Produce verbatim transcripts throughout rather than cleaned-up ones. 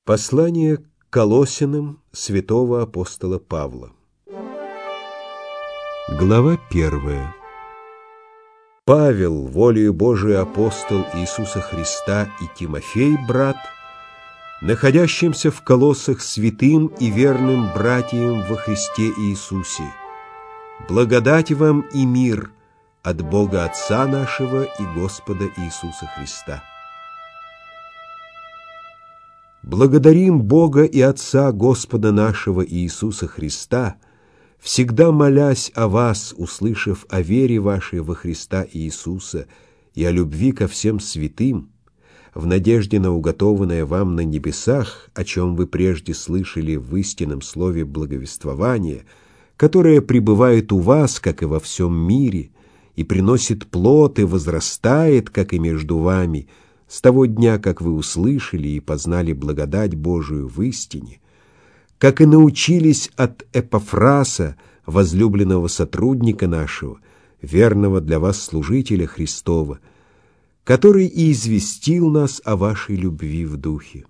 Послание к Колоссянам святого апостола Павла. Глава первая. Павел, волею Божией апостол Иисуса Христа, и Тимофей, брат, находящимся в Колоссах святым и верным братьям во Христе Иисусе, благодать вам и мир от Бога Отца нашего и Господа Иисуса Христа. Благодарим Бога и Отца Господа нашего Иисуса Христа, всегда молясь о вас, услышав о вере вашей во Христа Иисуса и о любви ко всем святым, в надежде на уготованное вам на небесах, о чем вы прежде слышали в истинном слове благовествования, которое пребывает у вас, как и во всем мире, и приносит плод и возрастает, как и между вами, с того дня, как вы услышали и познали благодать Божию в истине, как и научились от Эпафраса, возлюбленного сотрудника нашего, верного для вас служителя Христова, который и известил нас о вашей любви в духе.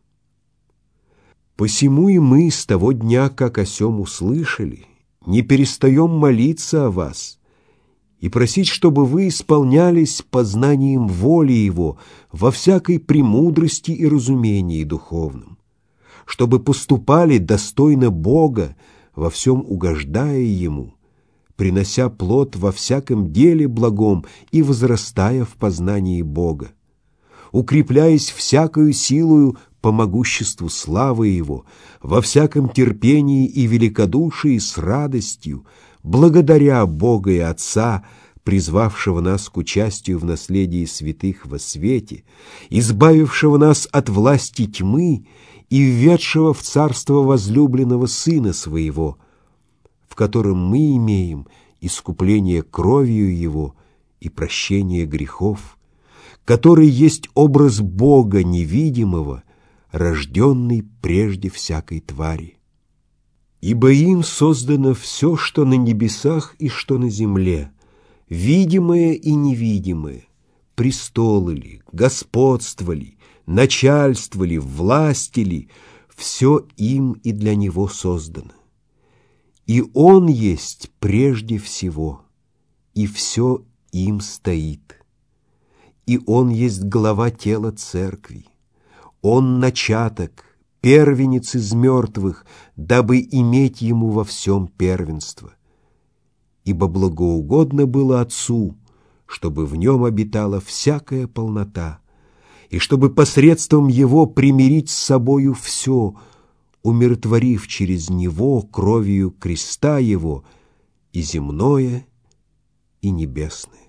Посему и мы с того дня, как о сем услышали, не перестаем молиться о вас и просить, чтобы вы исполнялись познанием воли Его во всякой премудрости и разумении духовном, чтобы поступали достойно Бога, во всем угождая Ему, принося плод во всяком деле благом и возрастая в познании Бога, укрепляясь всякою силою по могуществу славы Его, во всяком терпении и великодушии с радостью, благодаря Бога и Отца, призвавшего нас к участию в наследии святых во свете, избавившего нас от власти тьмы и введшего в царство возлюбленного Сына Своего, в котором мы имеем искупление кровью Его и прощение грехов, который есть образ Бога невидимого, рожденный прежде всякой твари. Ибо им создано все, что на небесах и что на земле, видимое и невидимое, престолы ли, господства ли, начальства ли, власти ли, все им и для Него создано. И Он есть прежде всего, и все им стоит. И Он есть глава тела церкви, Он начаток, первенец из мертвых, дабы иметь Ему во всем первенство. Ибо благоугодно было Отцу, чтобы в Нем обитала всякая полнота, и чтобы посредством Его примирить с собою все, умиротворив через Него кровью креста Его и земное, и небесное.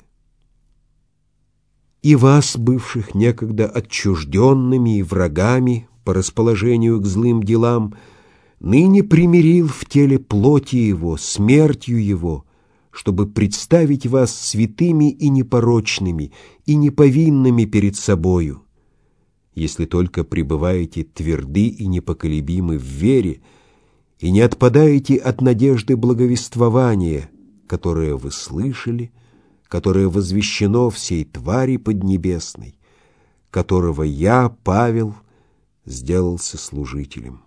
И вас, бывших некогда отчужденными и врагами по расположению к злым делам, ныне примирил в теле плоти Его, смертью Его, чтобы представить вас святыми и непорочными, и неповинными перед собою, если только пребываете тверды и непоколебимы в вере, и не отпадаете от надежды благовествования, которое вы слышали, которое возвещено всей твари поднебесной, которого я, Павел, сделался служителем.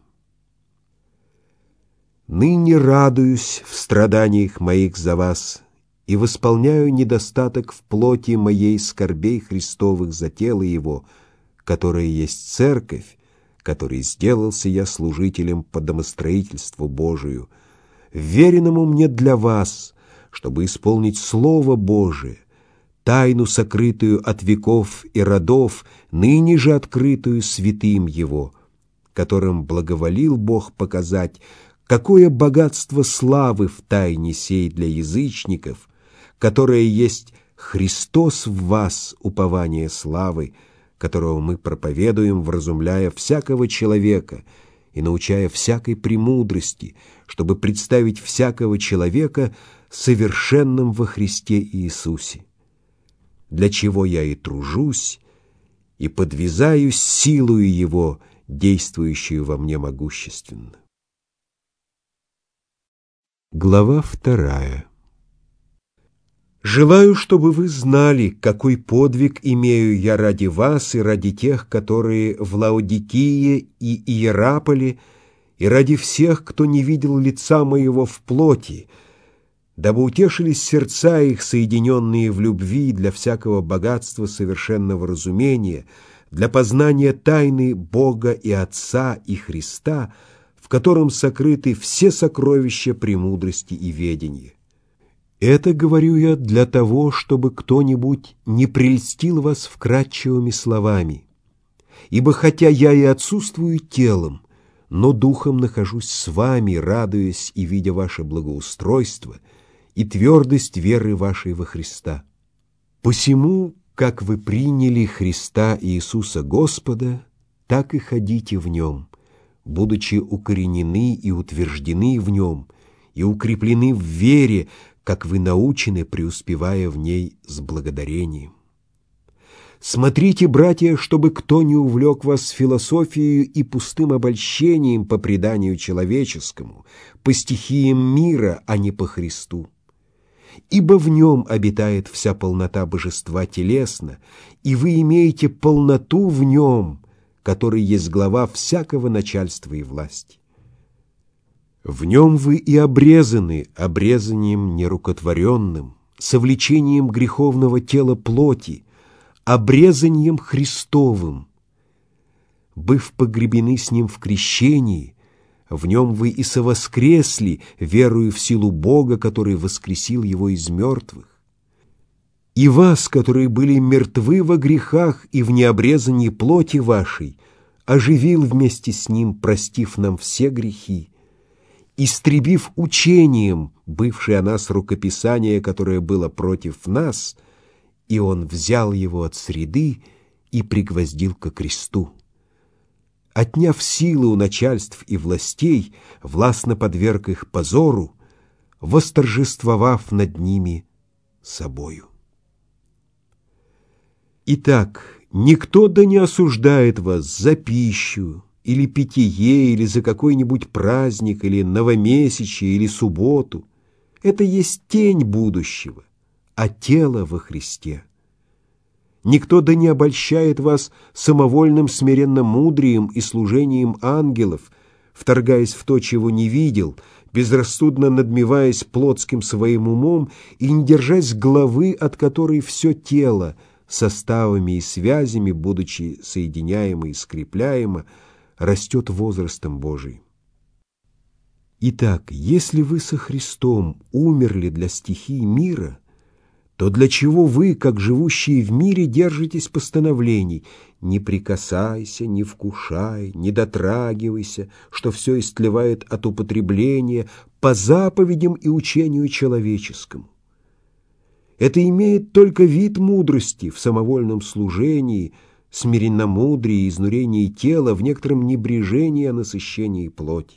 Ныне радуюсь в страданиях моих за вас и восполняю недостаток в плоти моей скорбей Христовых за тело Его, которое есть церковь, которой сделался я служителем по домостроительству Божию, веренному мне для вас, чтобы исполнить Слово Божие, тайну, сокрытую от веков и родов, ныне же открытую святым Его, которым благоволил Бог показать, какое богатство славы в тайне сей для язычников, которое есть Христос в вас, упование славы, которого мы проповедуем, вразумляя всякого человека и научая всякой премудрости, чтобы представить всякого человека совершенным во Христе Иисусе, для чего я и тружусь, и подвязаюсь силою Его, действующую во мне могущественно. Глава вторая. Желаю, чтобы вы знали, какой подвиг имею я ради вас и ради тех, которые в Лаодикие и Иераполе, и ради всех, кто не видел лица моего в плоти, дабы утешились сердца их, соединенные в любви для всякого богатства совершенного разумения, для познания тайны Бога и Отца и Христа, в котором сокрыты все сокровища премудрости и ведения. Это говорю я для того, чтобы кто-нибудь не прельстил вас вкратчивыми словами. Ибо хотя я и отсутствую телом, но духом нахожусь с вами, радуясь и видя ваше благоустройство и твердость веры вашей во Христа. Посему, как вы приняли Христа Иисуса Господа, так и ходите в Нем, будучи укоренены и утверждены в Нем, и укреплены в вере, как вы научены, преуспевая в ней с благодарением. Смотрите, братья, чтобы кто не увлек вас философией и пустым обольщением по преданию человеческому, по стихиям мира, а не по Христу. Ибо в нем обитает вся полнота божества телесно, и вы имеете полноту в нем, который есть глава всякого начальства и власти. В нем вы и обрезаны обрезанием нерукотворенным, совлечением греховного тела плоти, обрезанием Христовым. Быв погребены с Ним в крещении, в нем вы и совоскресли, веруя в силу Бога, который воскресил Его из мертвых. И вас, которые были мертвы во грехах и в необрезании плоти вашей, оживил вместе с Ним, простив нам все грехи, истребив учением бывшее о нас рукописание, которое было против нас, и Он взял его от среды и пригвоздил ко кресту. Отняв силы у начальств и властей, властно подверг их позору, восторжествовав над ними собою. Итак, никто да не осуждает вас за пищу, или питье, или за какой-нибудь праздник, или новомесячие, или субботу. Это есть тень будущего, а тело во Христе. Никто да не обольщает вас самовольным смиренно-мудрием и служением ангелов, вторгаясь в то, чего не видел, безрассудно надмеваясь плотским своим умом и не держась главы, от которой все тело, составами и связями, будучи соединяемо и скрепляемо, растет возрастом Божиим. Итак, если вы со Христом умерли для стихий мира, то для чего вы, как живущие в мире, держитесь постановлений: не прикасайся, не вкушай, не дотрагивайся, что все истлевает от употребления, по заповедям и учению человеческому? Это имеет только вид мудрости в самовольном служении, смиренномудрии и изнурении тела, в некотором небрежении о насыщении плоти.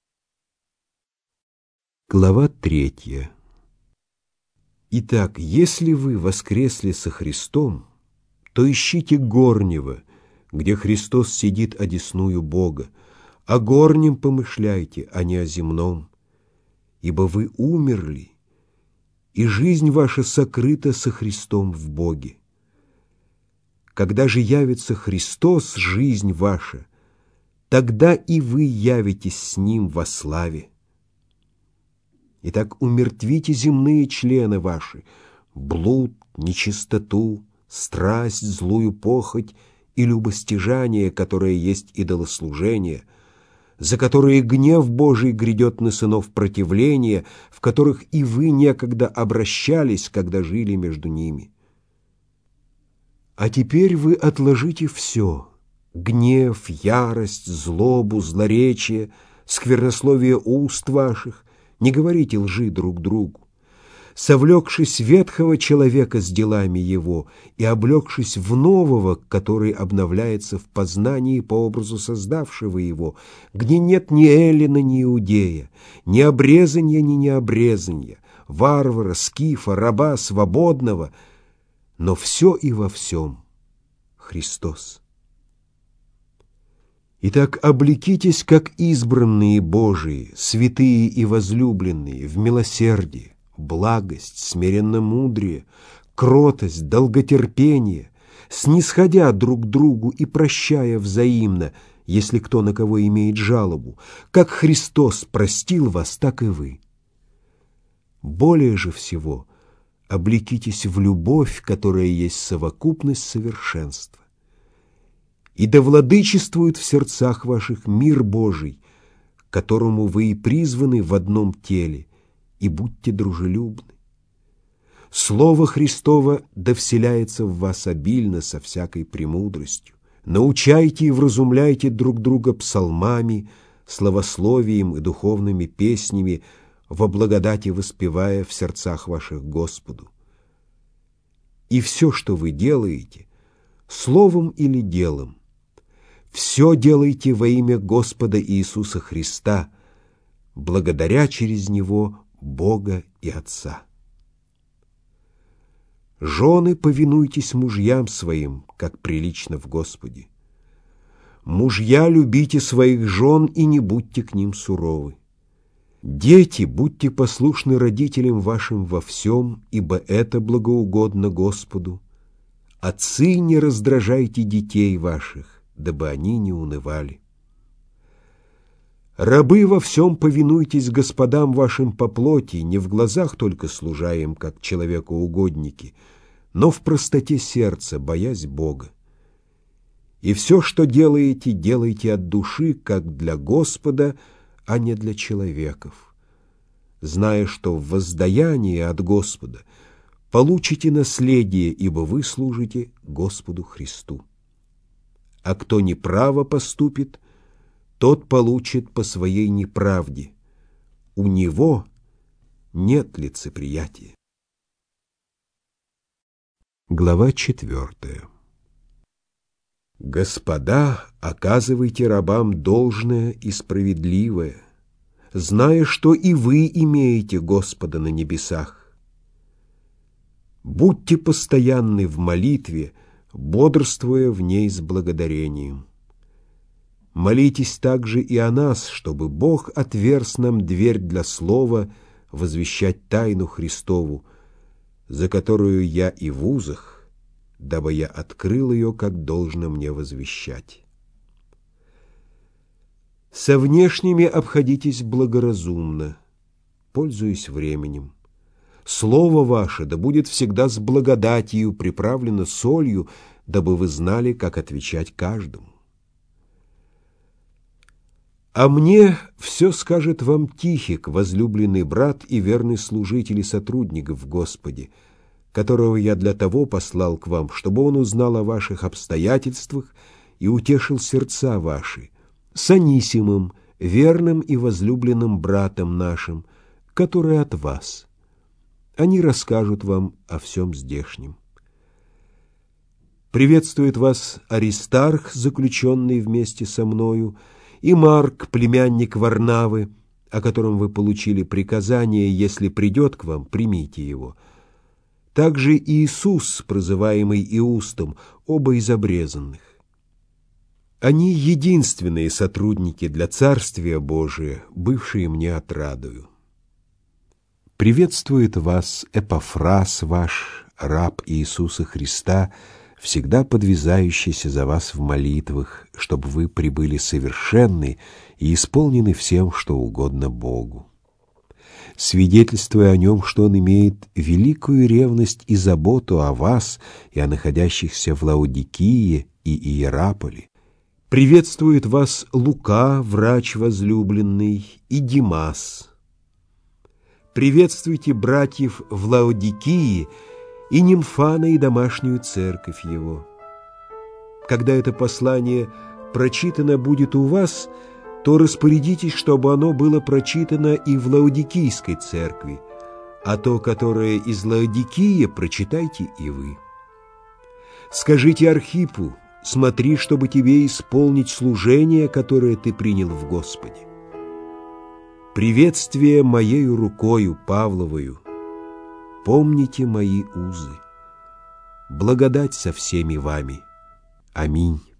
Глава третья. Итак, если вы воскресли со Христом, то ищите горнего, где Христос сидит одесную Бога, о горнем помышляйте, а не о земном, ибо вы умерли, и жизнь ваша сокрыта со Христом в Боге. Когда же явится Христос, жизнь ваша, тогда и вы явитесь с Ним во славе. Итак, умертвите земные члены ваши: блуд, нечистоту, страсть, злую похоть и любостяжание, которое есть идолослужение, за которые гнев Божий грядет на сынов противления, в которых и вы некогда обращались, когда жили между ними. А теперь вы отложите все — гнев, ярость, злобу, злоречие, сквернословие уст ваших, не говорите лжи друг другу, совлекшись ветхого человека с делами его и облегшись в нового, который обновляется в познании по образу создавшего его, где нет ни эллина, ни иудея, ни обрезанья, ни необрезанья, варвара, скифа, раба, свободного, но все и во всем Христос. Итак, облекитесь, как избранные Божии, святые и возлюбленные, в милосердии, благость, смиренномудрие, кротость, долготерпение, снисходя друг к другу и прощая взаимно, если кто на кого имеет жалобу, как Христос простил вас, так и вы. Более же всего облекитесь в любовь, которая есть совокупность совершенства. И да владычествует в сердцах ваших мир Божий, к которому вы и призваны в одном теле, и будьте дружелюбны. Слово Христово да вселяется в вас обильно со всякой премудростью. Научайте и вразумляйте друг друга псалмами, славословием и духовными песнями, во благодати воспевая в сердцах ваших Господу. И все, что вы делаете, словом или делом, все делайте во имя Господа Иисуса Христа, благодаря через Него Бога и Отца. Жены, повинуйтесь мужьям своим, как прилично в Господе. Мужья, любите своих жен и не будьте к ним суровы. Дети, будьте послушны родителям вашим во всем, ибо это благоугодно Господу. Отцы, не раздражайте детей ваших, дабы они не унывали. Рабы, во всем повинуйтесь господам вашим по плоти, не в глазах только служа им, как человекоугодники, но в простоте сердца, боясь Бога. И все, что делаете, делайте от души, как для Господа, а не для человеков, зная, что в воздаянии от Господа получите наследие, ибо вы служите Господу Христу. А кто неправо поступит, тот получит по своей неправде. У него нет лицеприятия. Глава четвертая. Господа, оказывайте рабам должное и справедливое, зная, что и вы имеете Господа на небесах. Будьте постоянны в молитве, бодрствуя в ней с благодарением. Молитесь также и о нас, чтобы Бог отверз нам дверь для слова возвещать тайну Христову, за которую я и в узах, дабы я открыл ее, как должно мне возвещать. Со внешними обходитесь благоразумно, пользуясь временем. Слово ваше да будет всегда с благодатью приправлено солью, дабы вы знали, как отвечать каждому. А мне все скажет вам Тихик, возлюбленный брат и верный служитель и сотрудник в Господе, которого я для того послал к вам, чтобы он узнал о ваших обстоятельствах и утешил сердца ваши, с Анисимом, верным и возлюбленным братом нашим, который от вас. Они расскажут вам о всем здешнем. Приветствует вас Аристарх, заключенный вместе со мною, и Марк, племянник Варнавы, о котором вы получили приказание, если придет к вам, примите его. Также Иисус, прозываемый Иустом, оба из обрезанных. Они единственные сотрудники для Царствия Божия, бывшие мне отрадою. Приветствует вас Эпафрас ваш, раб Иисуса Христа, всегда подвязающийся за вас в молитвах, чтобы вы прибыли совершенны и исполнены всем, что угодно Богу. Свидетельствуя о нем, что он имеет великую ревность и заботу о вас и о находящихся в Лаодикии и Иераполе. Приветствует вас Лука, врач возлюбленный, и Димас. Приветствуйте братьев в Лаодикии и Нимфана и домашнюю церковь его. Когда это послание прочитано будет у вас, то распорядитесь, чтобы оно было прочитано и в Лаодикийской церкви, а то, которое из Лаодикии, прочитайте и вы. Скажите Архипу, смотри, чтобы тебе исполнить служение, которое ты принял в Господе. Приветствие моею рукою Павловою. Помните мои узы. Благодать со всеми вами. Аминь.